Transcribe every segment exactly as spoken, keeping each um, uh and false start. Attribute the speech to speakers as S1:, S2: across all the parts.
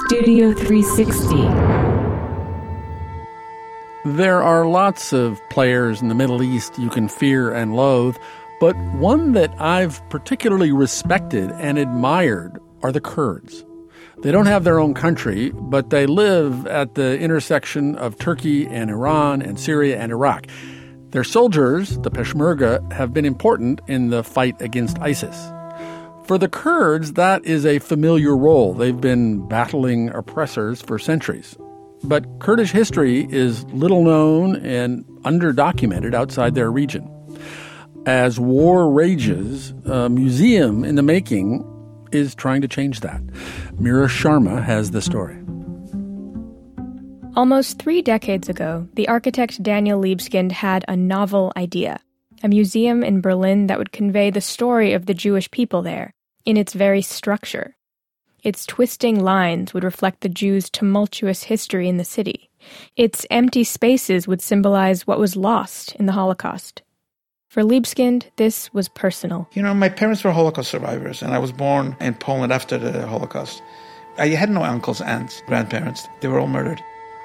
S1: Studio three sixty.
S2: There are lots of players in the Middle East you can fear and loathe, but one that I've particularly respected and admired are the Kurds. They don't have their own country, but they live at the intersection of Turkey and Iran and Syria and Iraq. Their soldiers, the Peshmerga, have been important in the fight against ISIS. For the Kurds, that is a familiar role. They've been battling oppressors for centuries. But Kurdish history is little known and underdocumented outside their region. As war rages, a museum in the making is trying to change that. Mira Sharma has the story.
S3: Almost three decades ago, the architect Daniel Libeskind had a novel idea, a museum in Berlin that would convey the story of the Jewish people there, in its very structure. Its twisting lines would reflect the Jews' tumultuous history in the city. Its empty spaces would symbolize what was lost in the Holocaust. For Libeskind, this was personal.
S4: You know, my parents were Holocaust survivors, and I was born in Poland after the Holocaust. I had no uncles, aunts, grandparents. They were all murdered.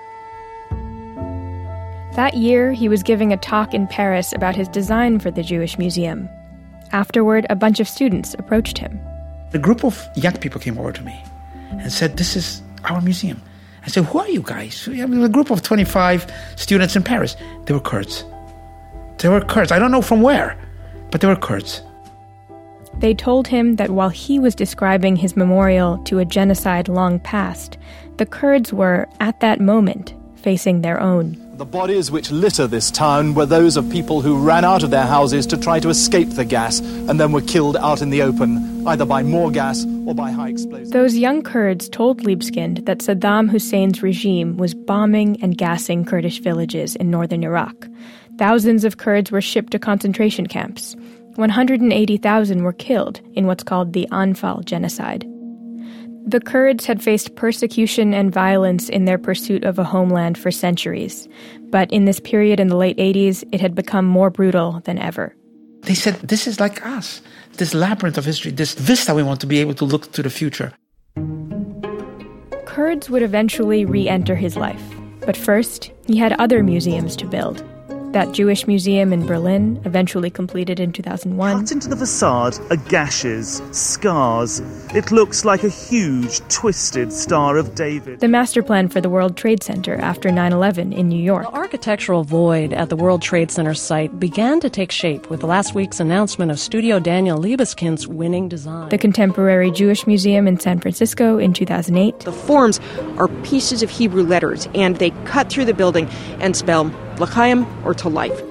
S3: That year, he was giving a talk in Paris about his design for the Jewish Museum. Afterward, a bunch of students approached him.
S4: A group of young people came over to me and said, "This is our museum." I said, "Who are you guys?" I mean, a group of twenty-five students in Paris. They were Kurds. They were Kurds. I don't know from where, but they were Kurds.
S3: They told him that while he was describing his memorial to a genocide long past, the Kurds were, at that moment, facing their own.
S5: The bodies which litter this town were those of people who ran out of their houses to try to escape the gas and then were killed out in the open, either by more gas or by high explosives.
S3: Those young Kurds told Libeskind that Saddam Hussein's regime was bombing and gassing Kurdish villages in northern Iraq. Thousands of Kurds were shipped to concentration camps. one hundred eighty thousand were killed in what's called the Anfal genocide. The Kurds had faced persecution and violence in their pursuit of a homeland for centuries. But in this period in the late eighties, it had become more brutal than ever.
S4: They said, this is like us, this labyrinth of history, this vista we want to be able to look to the future.
S3: Kurds would eventually re-enter his life. But first, he had other museums to build. That Jewish museum in Berlin, eventually completed in two thousand one.
S6: Cut into the facade are gashes, scars. It looks like a huge, twisted Star of David.
S3: The master plan for the World Trade Center after nine eleven in New York.
S7: The architectural void at the World Trade Center site began to take shape with last week's announcement of Studio Daniel Libeskind's winning design.
S3: The Contemporary Jewish Museum in San Francisco in two thousand eight.
S8: The forms are pieces of Hebrew letters, and they cut through the building and spell L'chaim or to life.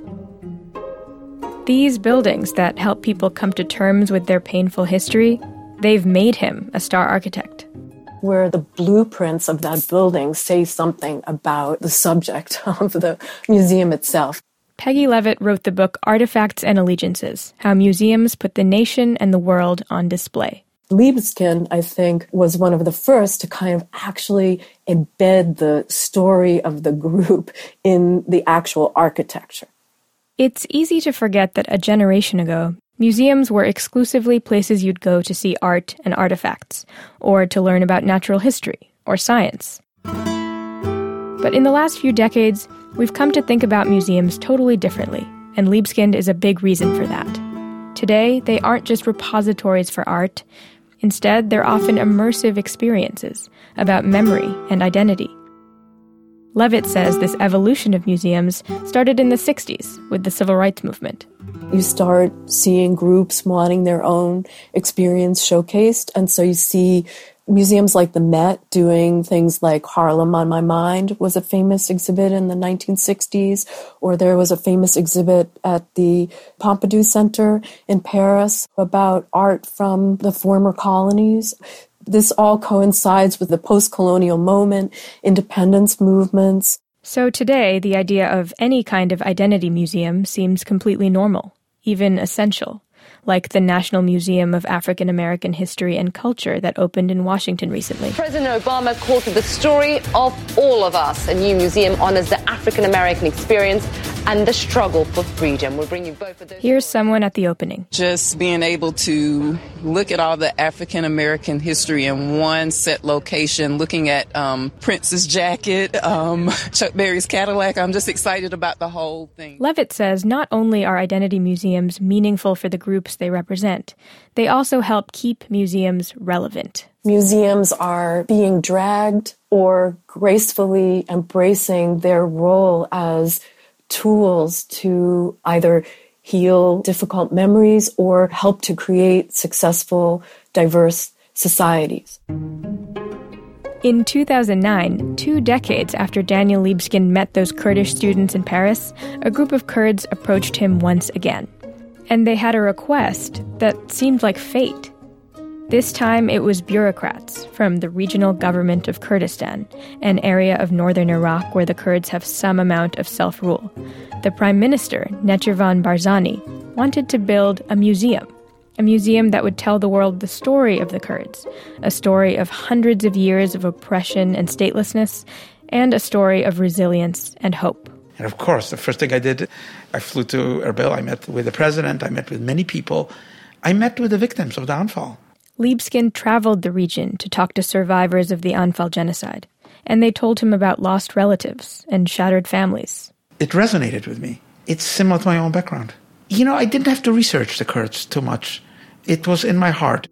S3: These buildings that help people come to terms with their painful history, they've made him a star architect.
S9: Where the blueprints of that building say something about the subject of the museum itself.
S3: Peggy Levitt wrote the book Artifacts and Allegiances, How Museums Put the Nation and the World on Display.
S9: Libeskind, I think, was one of the first to kind of actually embed the story of the group in the actual architecture.
S3: It's easy to forget that a generation ago, museums were exclusively places you'd go to see art and artifacts, or to learn about natural history or science. But in the last few decades, we've come to think about museums totally differently, and Libeskind is a big reason for that. Today, they aren't just repositories for art. Instead, they're often immersive experiences about memory and identity. Levitt says this evolution of museums started in the sixties with the Civil Rights Movement.
S9: You start seeing groups wanting their own experience showcased, and so you see museums like the Met doing things like Harlem on My Mind was a famous exhibit in the nineteen sixties, or there was a famous exhibit at the Pompidou Center in Paris about art from the former colonies. This all coincides with the post-colonial moment, independence movements.
S3: So today, the idea of any kind of identity museum seems completely normal, even essential, like the National Museum of African American History and Culture that opened in Washington recently.
S10: President Obama called it the story of all of us. A new museum honors the
S1: African-American experience and the struggle for freedom. We'll bring you both of those.
S3: Here's someone at the opening.
S10: Just being able to look at all the African-American history in one set location, looking at um, Prince's jacket, um, Chuck Berry's Cadillac. I'm just excited about the whole thing.
S3: Levitt says not only are identity museums meaningful for the groups they represent, they also help keep museums relevant.
S9: Museums are being dragged or gracefully embracing their role as tools to either heal difficult memories or help to create successful, diverse societies.
S3: In two thousand nine, two decades after Daniel Libeskind met those Kurdish students in Paris, a group of Kurds approached him once again. And they had a request that seemed like fate. This time it was bureaucrats from the regional government of Kurdistan, an area of northern Iraq where the Kurds have some amount of self-rule. The Prime Minister, Nechervan Barzani, wanted to build a museum, a museum that would tell the world the story of the Kurds, a story of hundreds of years of oppression and statelessness, and a story of resilience and hope.
S4: And of course, the first thing I did, I flew to Erbil, I met with the president, I met with many people, I met with the victims of the Anfal.
S3: Libeskind traveled the region to talk to survivors of the Anfal genocide, and they told him about lost relatives and shattered families.
S4: It resonated with me. It's similar to my own background. You know, I didn't have to research the Kurds too much. It was in my heart.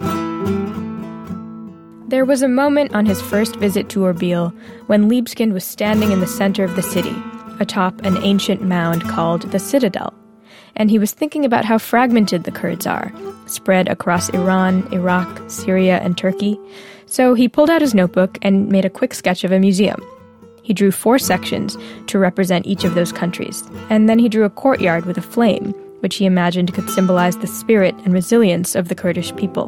S3: There was a moment on his first visit to Erbil when Libeskind was standing in the center of the city, atop an ancient mound called the Citadel. And he was thinking about how fragmented the Kurds are, spread across Iran, Iraq, Syria, and Turkey. So he pulled out his notebook and made a quick sketch of a museum. He drew four sections to represent each of those countries, and then he drew a courtyard with a flame, which he imagined could symbolize the spirit and resilience of the Kurdish people.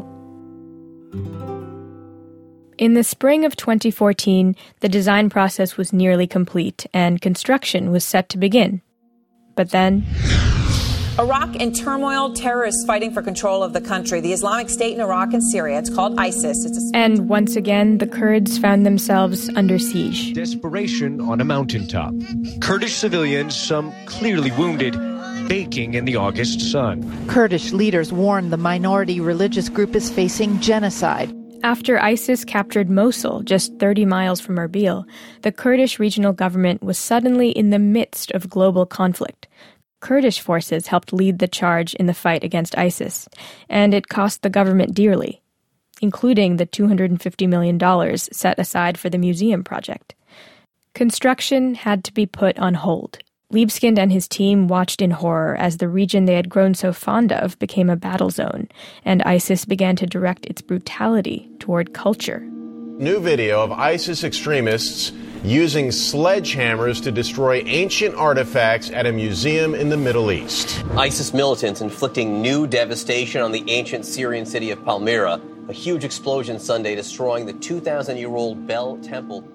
S3: In the spring of twenty fourteen, the design process was nearly complete, and construction was set to begin. But then...
S11: Iraq in turmoil, terrorists fighting for control of the country. The Islamic State in Iraq and Syria. It's called ISIS. It's a...
S3: And once again, the Kurds found themselves under siege.
S12: Desperation on a mountaintop. Kurdish civilians, some clearly wounded, baking in the August sun.
S13: Kurdish leaders warn the minority religious group is facing genocide.
S3: After ISIS captured Mosul, just thirty miles from Erbil, the Kurdish regional government was suddenly in the midst of global conflict. Kurdish forces helped lead the charge in the fight against ISIS, and it cost the government dearly, including the two hundred fifty million dollars set aside for the museum project. Construction had to be put on hold. Libeskind and his team watched in horror as the region they had grown so fond of became a battle zone, and ISIS began to direct its brutality toward culture.
S14: New video of ISIS extremists using sledgehammers to destroy ancient artifacts at a museum in the Middle East.
S15: ISIS militants inflicting new devastation on the ancient Syrian city of Palmyra. A huge explosion Sunday destroying the two thousand year old Bel Temple.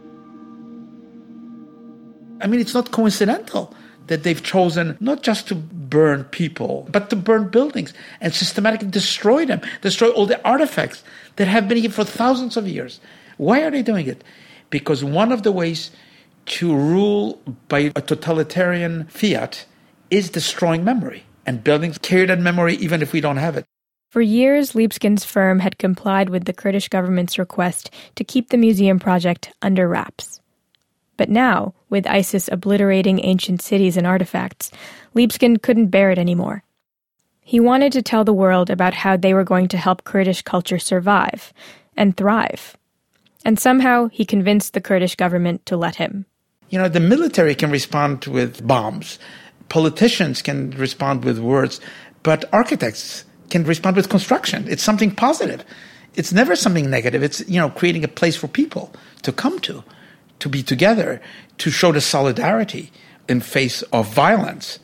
S4: I mean, it's not coincidental that they've chosen not just to burn people, but to burn buildings and systematically destroy them, destroy all the artifacts that have been here for thousands of years. Why are they doing it? Because one of the ways to rule by a totalitarian fiat is destroying memory. And buildings carry that memory even if we don't have it.
S3: For years, Libeskind's firm had complied with the Kurdish government's request to keep the museum project under wraps. But now, with ISIS obliterating ancient cities and artifacts, Libeskind couldn't bear it anymore. He wanted to tell the world about how they were going to help Kurdish culture survive and thrive. And somehow he convinced the Kurdish government to let him.
S4: You know, the military can respond with bombs. Politicians can respond with words. But architects can respond with construction. It's something positive. It's never something negative. It's, you know, creating a place for people to come to, to be together, to show the solidarity in face of violence.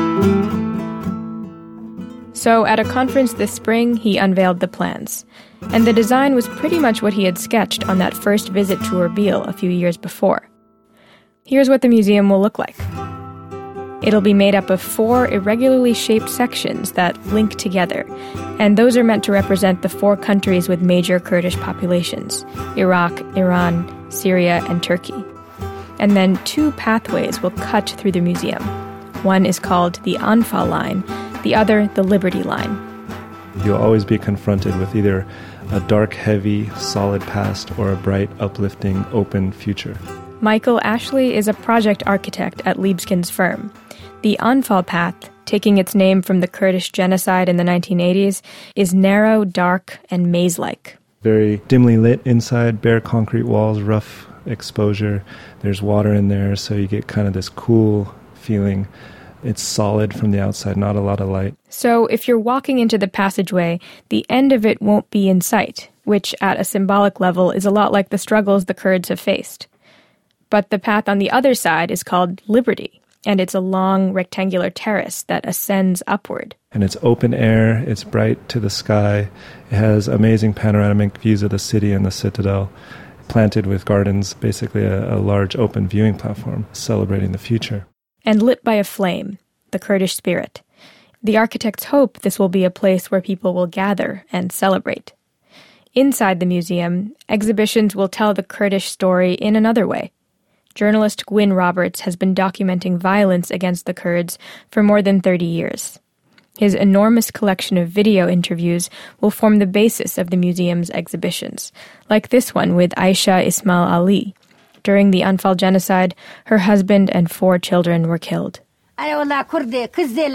S3: So at a conference this spring, he unveiled the plans. And the design was pretty much what he had sketched on that first visit to Erbil a few years before. Here's what the museum will look like. It'll be made up of four irregularly shaped sections that link together, and those are meant to represent the four countries with major Kurdish populations: Iraq, Iran, Syria, and Turkey. And then two pathways will cut through the museum. One is called the Anfal line, the other the Liberty line.
S16: You'll always be confronted with either a dark, heavy, solid past or a bright, uplifting, open future.
S3: Michael Ashley is a project architect at Liebeskind's firm. The Anfal path, taking its name from the Kurdish genocide in the nineteen eighties, is narrow, dark, and maze-like.
S16: Very dimly lit inside, bare concrete walls, rough exposure. There's water in there, so you get kind of this cool feeling. It's solid from the outside, not a lot of light.
S3: So if you're walking into the passageway, the end of it won't be in sight, which at a symbolic level is a lot like the struggles the Kurds have faced. But the path on the other side is called Liberty, and it's a long rectangular terrace that ascends upward.
S16: And it's open air, it's bright to the sky, it has amazing panoramic views of the city and the citadel, planted with gardens, basically a, a large open viewing platform celebrating the future.
S3: And lit by a flame, the Kurdish spirit. The architects hope this will be a place where people will gather and celebrate. Inside the museum, exhibitions will tell the Kurdish story in another way. Journalist Gwyn Roberts has been documenting violence against the Kurds for more than thirty years. His enormous collection of video interviews will form the basis of the museum's exhibitions, like this one with Aisha Ismail Ali. During the Anfal genocide, her husband and four children were killed.
S17: The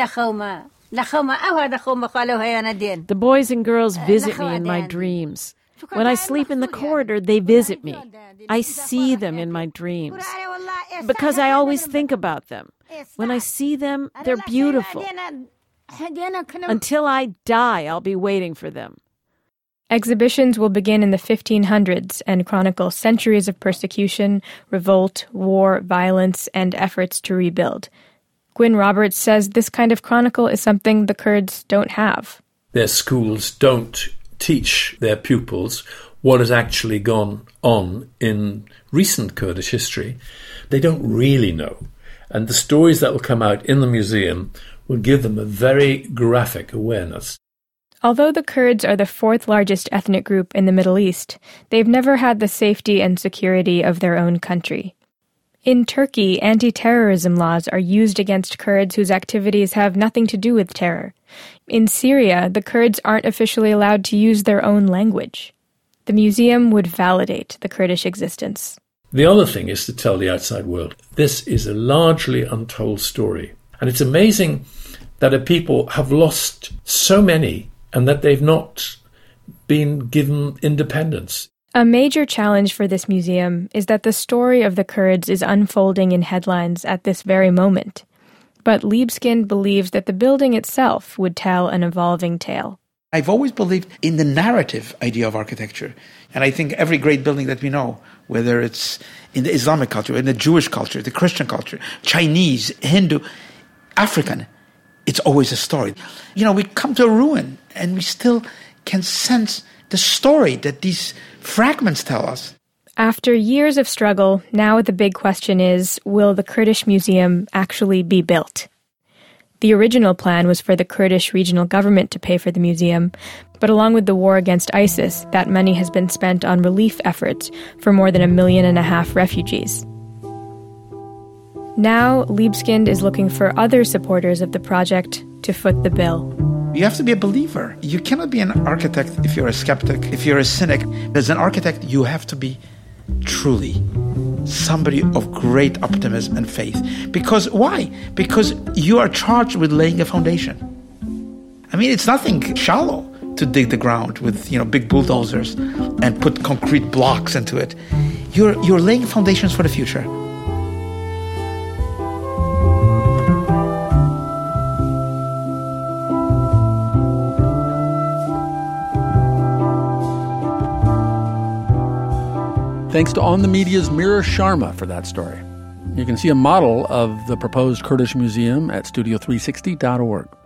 S17: boys and girls visit me in my dreams. When I sleep in the corridor, they visit me. I see them in my dreams because I always think about them. When I see them, they're beautiful. Until I die, I'll be waiting for them.
S3: Exhibitions will begin in the fifteen hundreds and chronicle centuries of persecution, revolt, war, violence, and efforts to rebuild. Gwyn Roberts says this kind of chronicle is something the Kurds don't have.
S18: Their schools don't teach their pupils what has actually gone on in recent Kurdish history. They don't really know. And the stories that will come out in the museum will give them a very graphic awareness.
S3: Although the Kurds are the fourth largest ethnic group in the Middle East, they've never had the safety and security of their own country. In Turkey, anti-terrorism laws are used against Kurds whose activities have nothing to do with terror. In Syria, the Kurds aren't officially allowed to use their own language. The museum would validate the Kurdish existence.
S18: The other thing is to tell the outside world, this is a largely untold story. And it's amazing that a people have lost so many and that they've not been given independence.
S3: A major challenge for this museum is that the story of the Kurds is unfolding in headlines at this very moment. But Liebeskind believes that the building itself would tell an evolving tale.
S4: I've always believed in the narrative idea of architecture. And I think every great building that we know, whether it's in the Islamic culture, in the Jewish culture, the Christian culture, Chinese, Hindu, African, it's always a story. You know, we come to a ruin and we still can sense the story that these fragments tell us.
S3: After years of struggle, now the big question is, will the Kurdish museum actually be built? The original plan was for the Kurdish regional government to pay for the museum, but along with the war against ISIS, that money has been spent on relief efforts for more than a million and a half refugees. Now, Liebeskind is looking for other supporters of the project to foot the bill.
S4: You have to be a believer. You cannot be an architect if you're a skeptic, if you're a cynic. As an architect, you have to be truly somebody of great optimism and faith. Because why? Because you are charged with laying a foundation. I mean, it's nothing shallow to dig the ground with, you know, big bulldozers and put concrete blocks into it. You're, you're laying foundations for the future.
S2: Thanks to On the Media's Mira Sharma for that story. You can see a model of the proposed Kurdish museum at studio three sixty dot org.